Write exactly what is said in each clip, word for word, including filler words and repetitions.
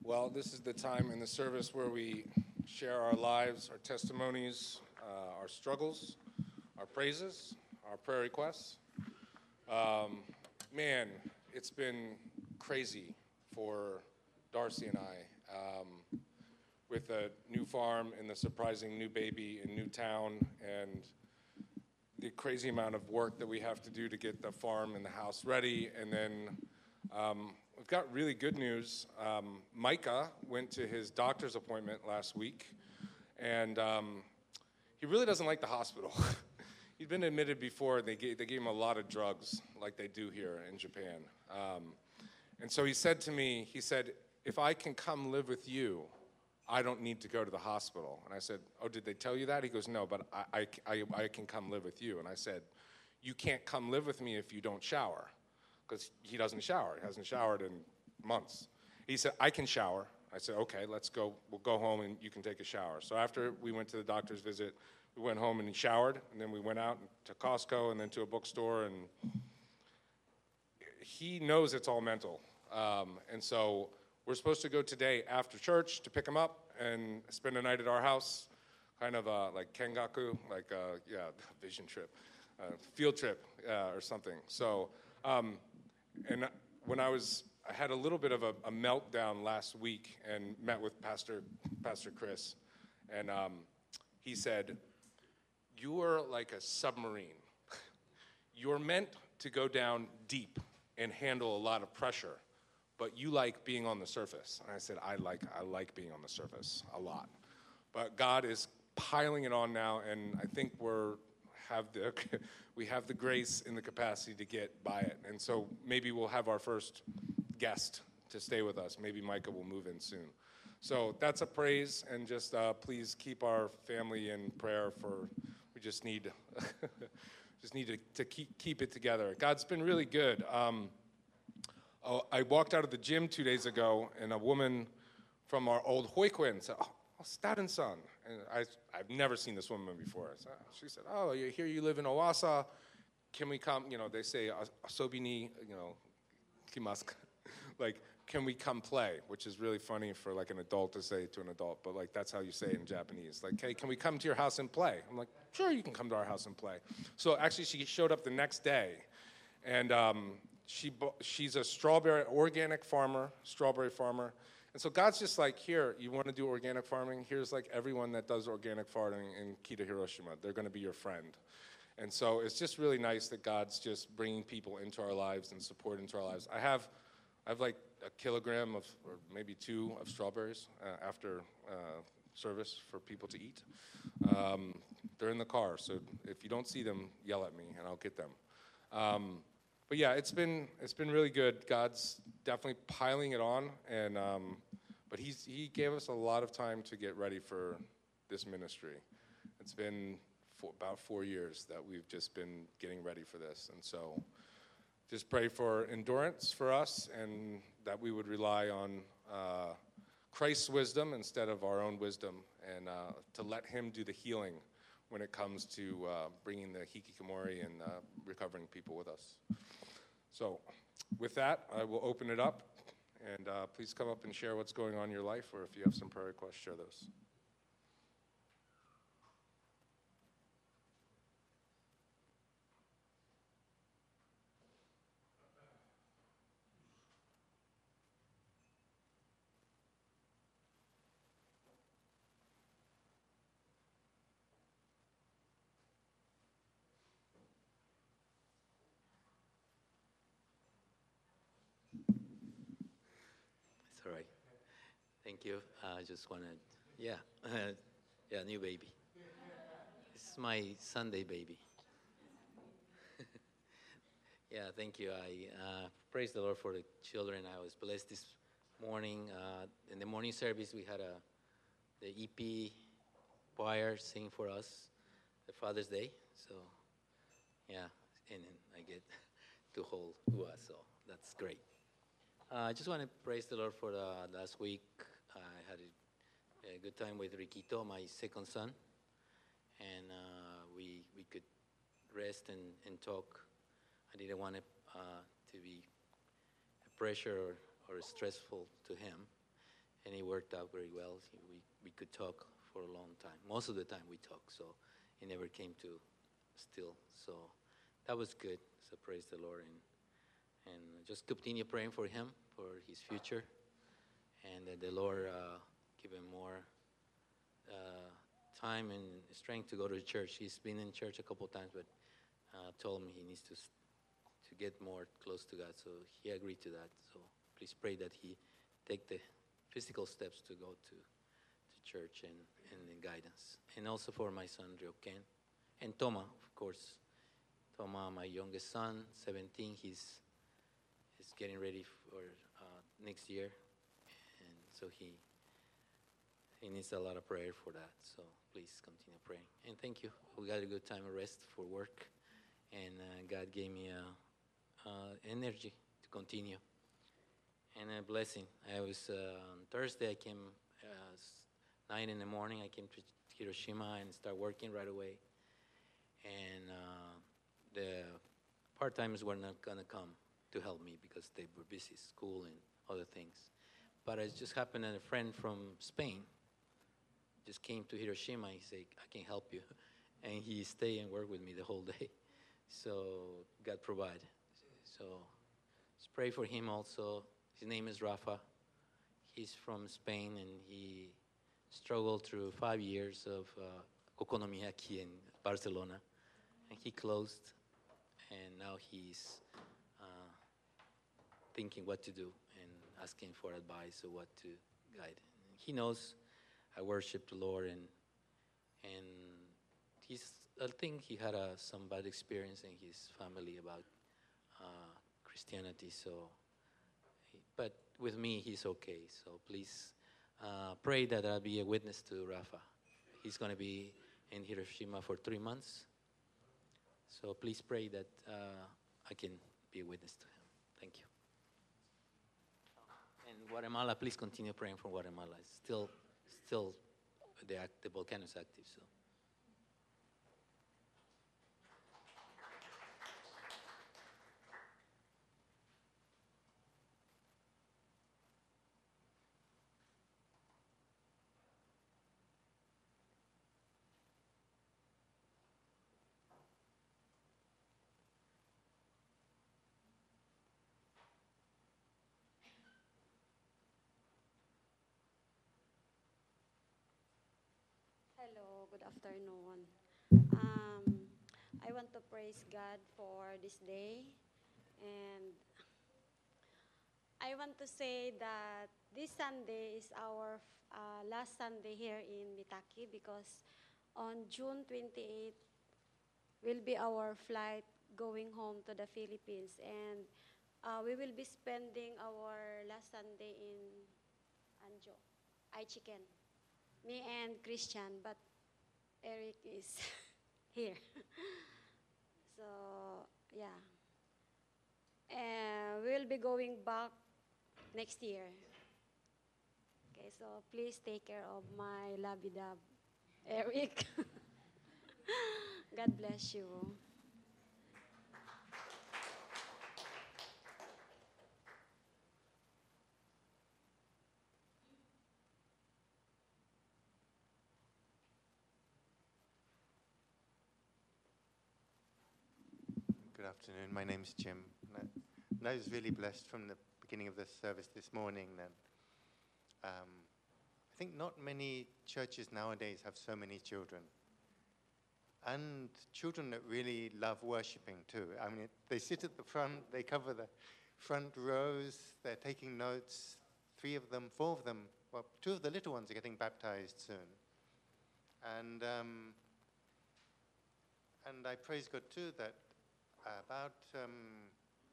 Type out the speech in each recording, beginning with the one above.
Well, this is the time in the service where we share our lives, our testimonies, uh, our struggles, our praises, our prayer requests. Um, man, it's been crazy for Darcy and I um, with a new farm and the surprising new baby in new town and the crazy amount of work that we have to do to get the farm and the house ready. And then um, we've got really good news. Um, Micah went to his doctor's appointment last week, and um, he really doesn't like the hospital. He'd been admitted before, and they gave, they gave him a lot of drugs, like they do here in Japan. Um, and so he said to me, he said, if I can come live with you, I don't need to go to the hospital. And I said, oh, did they tell you that? He goes, no, but I, I, I, I can come live with you. And I said, you can't come live with me if you don't shower, because he doesn't shower. He hasn't showered in months. He said, I can shower. I said, okay, let's go. We'll go home and you can take a shower. So after we went to the doctor's visit, we went home and he showered, and then we went out to Costco and then to a bookstore, and he knows it's all mental. Um, and so we're supposed to go today after church to pick him up and spend a night at our house, kind of uh, like Kengaku, like, uh, yeah, vision trip, uh, field trip uh, or something. So, um, and when I was, I had a little bit of a, a meltdown last week and met with Pastor, Pastor Chris, and um, he said, you are like a submarine. You're meant to go down deep and handle a lot of pressure, but you like being on the surface. And I said, I like I like being on the surface a lot. But God is piling it on now, and I think we're have the we have the grace and the capacity to get by it. And so maybe we'll have our first guest to stay with us. Maybe Micah will move in soon. So that's a praise, and just uh, please keep our family in prayer for, we just need just need to, to keep, keep it together. God's been really good. Um, oh, I walked out of the gym two days ago, and a woman from our old Hoikuen said, oh, Staten Son. And I, I've never seen this woman before. So she said, oh, you here you live in Owasa. Can we come, you know, they say, asobi ni, you know, kimasu. Like, can we come play? Which is really funny for like an adult to say to an adult, but like that's how you say it in Japanese. Like, hey, can we come to your house and play? I'm like, sure, you can come to our house and play. So actually, she showed up the next day, and um, she she's a strawberry organic farmer, strawberry farmer. And so God's just like, here, you want to do organic farming? Here's like everyone that does organic farming in Kita, Hiroshima. They're going to be your friend. And so it's just really nice that God's just bringing people into our lives and support into our lives. I have, I have like a kilogram of, or maybe two of strawberries uh, after uh, service for people to eat. Um, they're in the car, so if you don't see them, yell at me and I'll get them. Um, but yeah, it's been it's been really good. God's definitely piling it on, and um, but he's he gave us a lot of time to get ready for this ministry. It's been for about four years that we've just been getting ready for this, and so just pray for endurance for us, and that we would rely on uh, Christ's wisdom instead of our own wisdom, and uh, to let him do the healing when it comes to uh, bringing the hikikomori and uh, recovering people with us. So with that, I will open it up, and uh, please come up and share what's going on in your life, or if you have some prayer requests, share those. All right. Thank you. I just want to, yeah, yeah, new baby. This is my Sunday baby. Yeah, thank you. I uh, praise the Lord for the children. I was blessed this morning. Uh, in the morning service, we had a the E P choir sing for us the Father's Day. So, yeah, and I get to hold Ua, so that's great. Uh, I just want to praise the Lord for the last week. I had a, a good time with Riquito, my second son, and uh, we we could rest and, and talk. I didn't want it uh, to be a pressure or, or stressful to him, and it worked out very well. He- We, we could talk for a long time. Most of the time we talked, so it never came to still. So that was good. So praise the Lord, and and just continue praying for him, for his future, and that the Lord uh, give him more uh, time and strength to go to church. He's been in church a couple times, but uh, told him he needs to s- to get more close to God. So he agreed to that. So please pray that he take the physical steps to go to, to church and, and in guidance. And also for my son, Ryoken. And Toma, of course. Toma, my youngest son, seventeen, he's, he's getting ready for uh, next year. And so he, he needs a lot of prayer for that. So please continue praying. And thank you. We got a good time of rest for work. And uh, God gave me uh, uh, energy to continue. And a blessing. I was, uh, on Thursday, I came uh, s- nine in the morning. I came to Hiroshima and started working right away. And uh, the part-timers were not going to come to help me because they were busy, school and other things. But it just happened that a friend from Spain just came to Hiroshima. He said, I can help you. And he stayed and worked with me the whole day. So God provided. So let's pray for him also. His name is Rafa. He's from Spain, and he struggled through five years of uh, okonomiyaki in Barcelona. And he closed, and now he's uh, thinking what to do and asking for advice or what to guide. He knows I worship the Lord, and and he's, I think he had uh, some bad experience in his family about uh, Christianity. So, he- but with me, he's okay. So please uh, pray that I'll be a witness to Rafa. He's going to be in Hiroshima for three months. So please pray that uh, I can be a witness to him. Thank you. And Guatemala, please continue praying for Guatemala. It's still, still, the, act, the volcano is active. So. Hello, good afternoon. Um, I want to praise God for this day, and I want to say that this Sunday is our uh, last Sunday here in Mitaki, because on June twenty-eighth will be our flight going home to the Philippines, and uh, we will be spending our last Sunday in Anjo, Aichiken, me and Christian, but Eric is here. So, yeah. And we'll be going back next year. Okay, so please take care of my labidab, Eric. God bless you. Good afternoon. My name's Jim. And I, and I was really blessed from the beginning of this service this morning that um, I think not many churches nowadays have so many children. And children that really love worshiping too. I mean, it, they sit at the front, they cover the front rows, they're taking notes. Three of them, four of them, well, two of the little ones are getting baptized soon. And, um, and I praise God too that about um,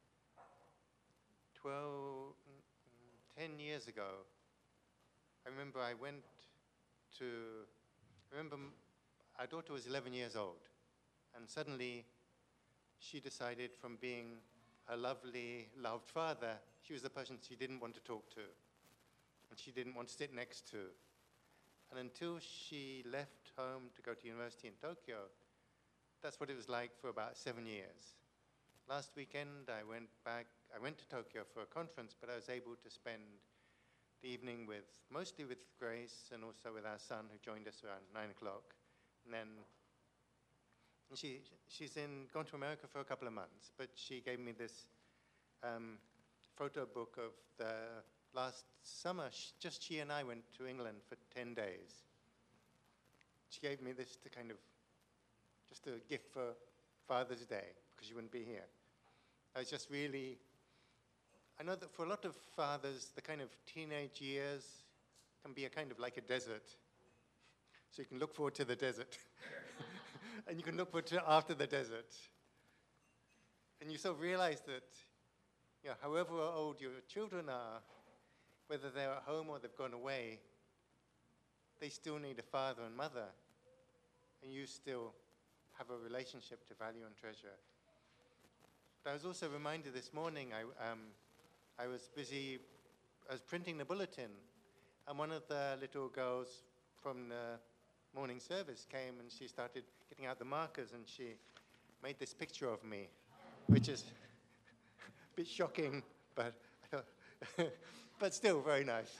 twelve, mm, ten years ago, I remember I went to, I remember m- our daughter was eleven years old, and suddenly she decided from being a lovely, loved father, she was the person she didn't want to talk to, and she didn't want to sit next to. And until she left home to go to university in Tokyo, that's what it was like for about seven years. Last weekend, I went back, I went to Tokyo for a conference, but I was able to spend the evening with, mostly with Grace and also with our son who joined us around nine o'clock. And then she, she's in, gone to America for a couple of months, but she gave me this um, photo book of the last summer. Sh- just she and I went to England for ten days. She gave me this to kind of, just a gift for Father's Day, because she wouldn't be here. I was just really, I know that for a lot of fathers, the kind of teenage years can be a kind of like a desert. So you can look forward to the desert. And you can look forward to after the desert. And you sort of realize that, you know, however old your children are, whether they're at home or they've gone away, they still need a father and mother. And you still have a relationship to value and treasure. But I was also reminded this morning, I, um, I was busy, I was printing the bulletin, and one of the little girls from the morning service came and she started getting out the markers and she made this picture of me, which is a bit shocking, but, but still very nice.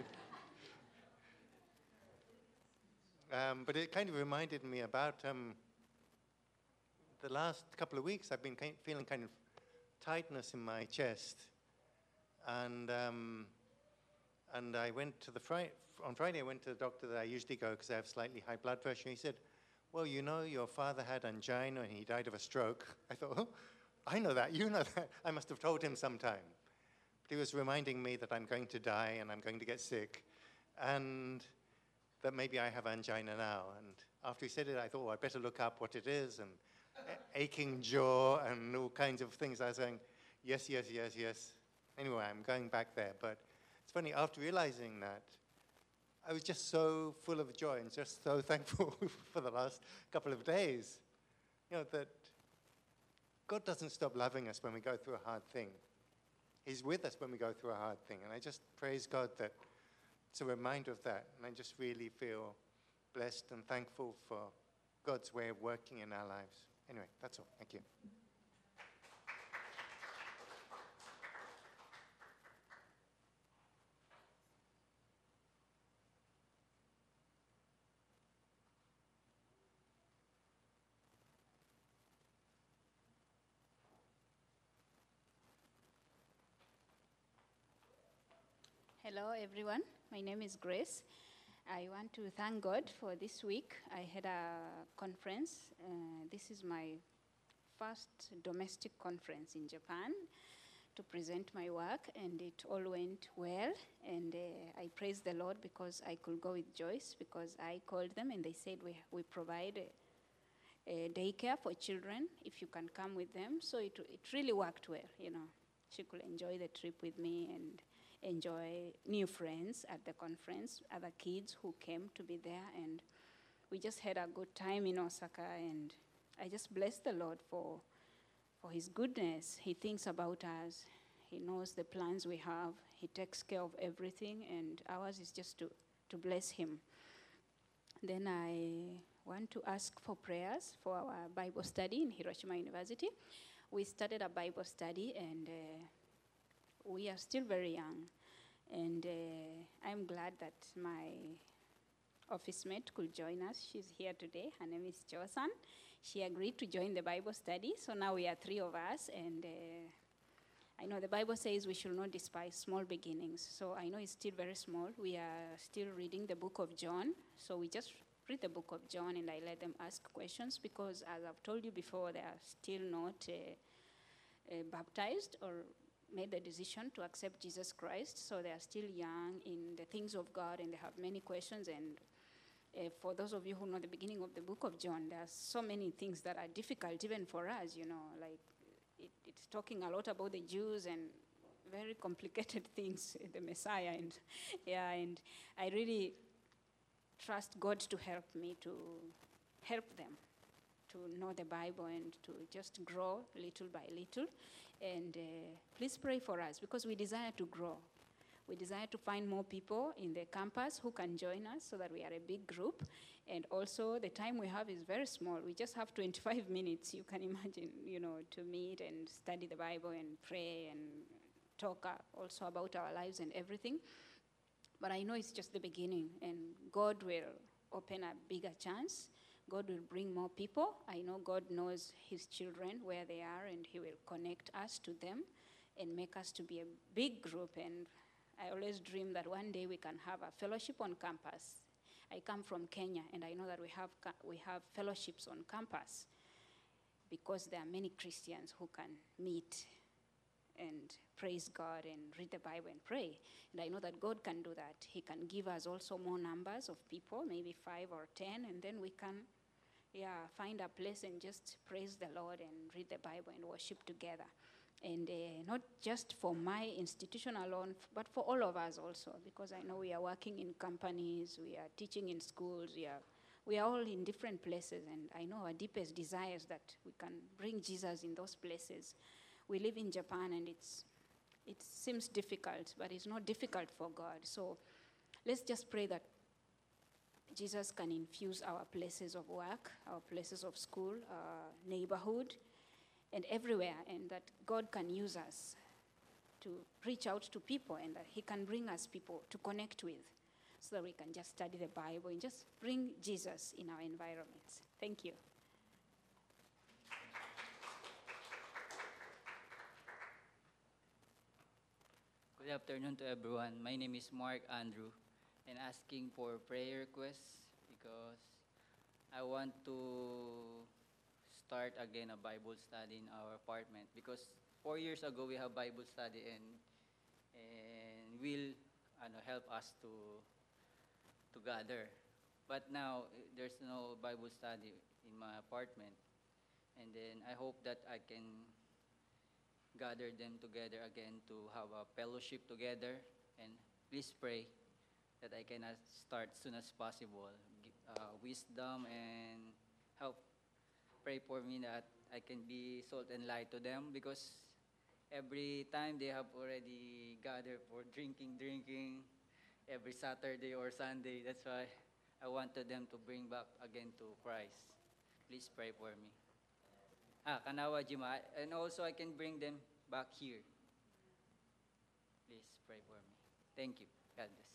um, but it kind of reminded me about um, the last couple of weeks. I've been kind feeling kind of tightness in my chest, and um, and I went to the Friday, on Friday I went to the doctor that I usually go because I have slightly high blood pressure. He said, well, you know, your father had angina and he died of a stroke. I thought, oh, I know that, you know that. I must have told him sometime. But he was reminding me that I'm going to die and I'm going to get sick, and that maybe I have angina now. And after he said it, I thought, well, I'd better look up what it is, and aching jaw and all kinds of things. I was saying, yes, yes, yes, yes. Anyway, I'm going back there. But it's funny, after realizing that, I was just so full of joy and just so thankful for the last couple of days. You know, that God doesn't stop loving us when we go through a hard thing. He's with us when we go through a hard thing. And I just praise God that it's a reminder of that. And I just really feel blessed and thankful for God's way of working in our lives. Anyway, that's all. Thank you. Hello, everyone. My name is Grace. I want to thank God for this week. I had a conference. Uh, this is my first domestic conference in Japan to present my work, and it all went well. And uh, I praise the Lord because I could go with Joyce, because I called them and they said we, we provide a, a daycare for children if you can come with them. So it, it really worked well, you know. She could enjoy the trip with me and enjoy new friends at the conference, other kids who came to be there, and we just had a good time in Osaka, and I just bless the Lord for, for his goodness. He thinks about us. He knows the plans we have. He takes care of everything, and ours is just to, to bless him. Then I want to ask for prayers for our Bible study in Hiroshima University. We started a Bible study, and uh, we are still very young, and uh, I'm glad that my office mate could join us. She's here today. Her name is Cho-san. She agreed to join the Bible study, so now we are three of us, and uh, I know the Bible says we should not despise small beginnings, so I know it's still very small. We are still reading the book of John, so we just read the book of John, and I let them ask questions, because as I've told you before, they are still not uh, uh, baptized or made the decision to accept Jesus Christ, so they are still young in the things of God, and they have many questions. And uh, for those of you who know the beginning of the book of John, there are so many things that are difficult even for us, you know, like it, it's talking a lot about the Jews and very complicated things, the Messiah, and yeah, and I really trust God to help me to help them to know the Bible and to just grow little by little. And uh, please pray for us, because we desire to grow. We desire to find more people in the campus who can join us so that we are a big group. And also the time we have is very small. We just have twenty-five minutes, you can imagine, you know, to meet and study the Bible and pray and talk uh, also about our lives and everything. But I know it's just the beginning, and God will open a bigger chance. God will bring more people. I know God knows his children, where they are, and he will connect us to them and make us to be a big group. And I always dream that one day we can have a fellowship on campus. I come from Kenya, and I know that we have we have fellowships on campus because there are many Christians who can meet and praise God and read the Bible and pray. And I know that God can do that. He can give us also more numbers of people, maybe five or ten, and then we can, yeah, find a place and just praise the Lord and read the Bible and worship together. And uh, not just for my institution alone, but for all of us also, because I know we are working in companies, we are teaching in schools, we are, we are all in different places, and I know our deepest desire is that we can bring Jesus in those places. We live in Japan, and it's it seems difficult, but it's not difficult for God. So let's just pray that Jesus can infuse our places of work, our places of school, our neighborhood, and everywhere, and that God can use us to reach out to people, and that he can bring us people to connect with, so that we can just study the Bible and just bring Jesus in our environments. Thank you. Good afternoon to everyone. My name is Mark Andrew, and asking for prayer requests because I want to start again a Bible study in our apartment, because four years ago we have Bible study and and will ano, help us to to gather. But now eh, there's no Bible study in my apartment, and then I hope that I can gather them together again to have a fellowship together. And please pray that I can uh, start soon as possible. Gi- Uh, wisdom and help. Pray for me that I can be salt and light to them, because every time they have already gathered for drinking, drinking every Saturday or Sunday. That's why I wanted them to bring back again to Christ. Please pray for me. Ah, Kanawa Jima. And also I can bring them back here. Please pray for me. Thank you. God bless.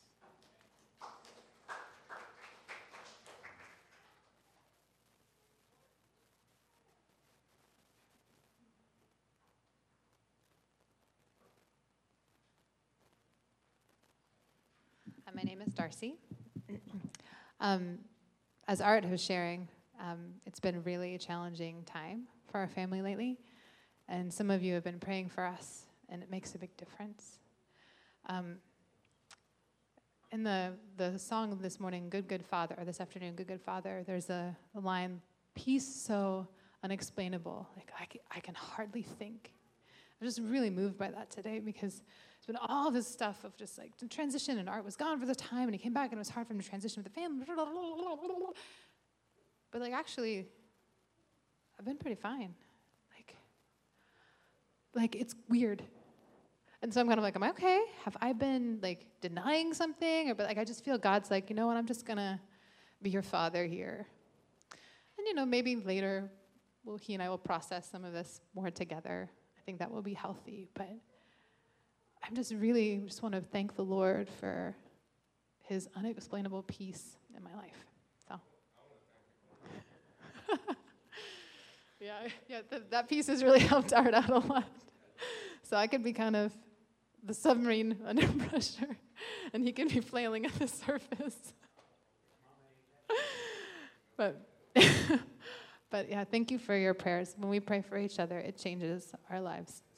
Hi, my name is Darcy. um, as Art was sharing, um, it's been really a challenging time for our family lately, and some of you have been praying for us, and it makes a big difference. Um, in the the song this morning, "Good Good Father," or this afternoon, "Good Good Father," there's a, a line, "Peace so unexplainable, like I can, I can hardly think." I'm just really moved by that today, because there's been all this stuff of just like the transition, and Art was gone for the time, and he came back, and it was hard for him to transition with the family. But like actually, I've been pretty fine. Like, like it's weird. And so I'm kind of like, am I okay? Have I been like denying something? Or but like I just feel God's like, you know what, I'm just gonna be your father here. And you know, maybe later, well, he and I will process some of this more together. I think that will be healthy. But I'm just really just want to thank the Lord for his unexplainable peace in my life. So. yeah, yeah, th- that piece has really helped Art out a lot. So I could be kind of the submarine under pressure, and he can be flailing at the surface. but, but yeah, thank you for your prayers. When we pray for each other, it changes our lives.